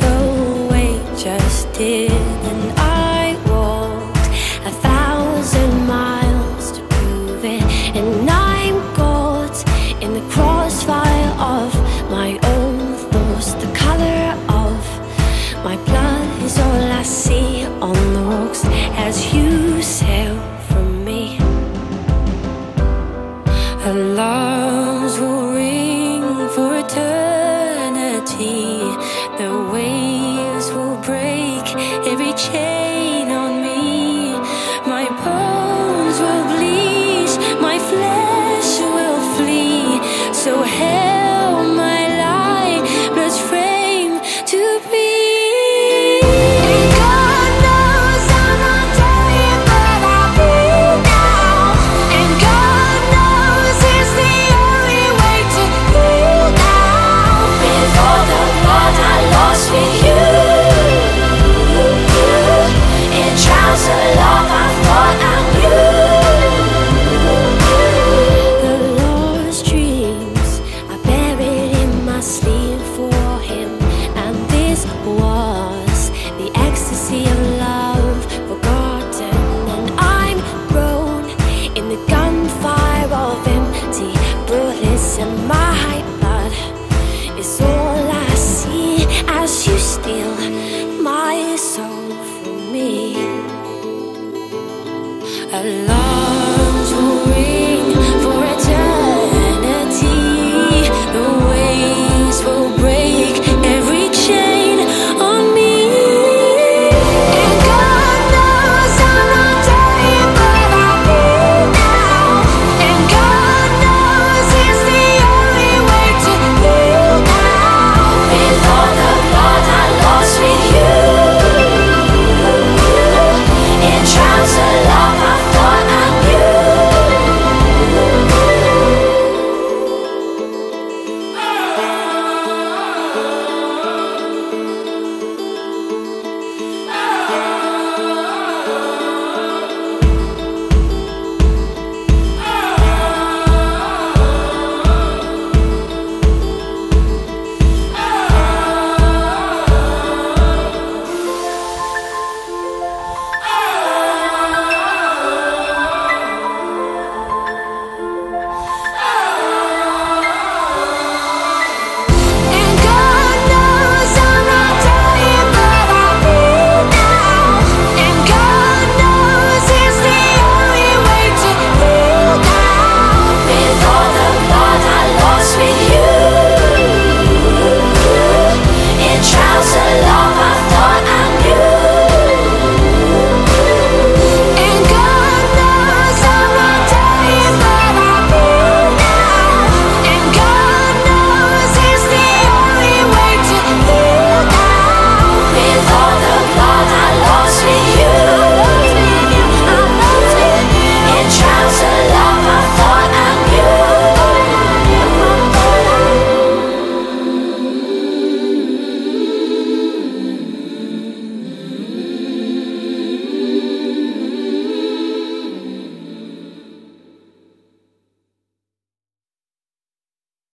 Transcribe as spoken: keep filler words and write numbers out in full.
the weight just did, and I walked a thousand miles to prove it. And I'm caught in the crossfire of my own thoughts. The color of my blood is all I see on the rocks as you sail from me. Alarms will ring for eternity. The waves will break every chain on me. My bones will bleach, my flesh will flee. So held my lifeless frame to breathe. Sleep for him, and this was the ecstasy of love.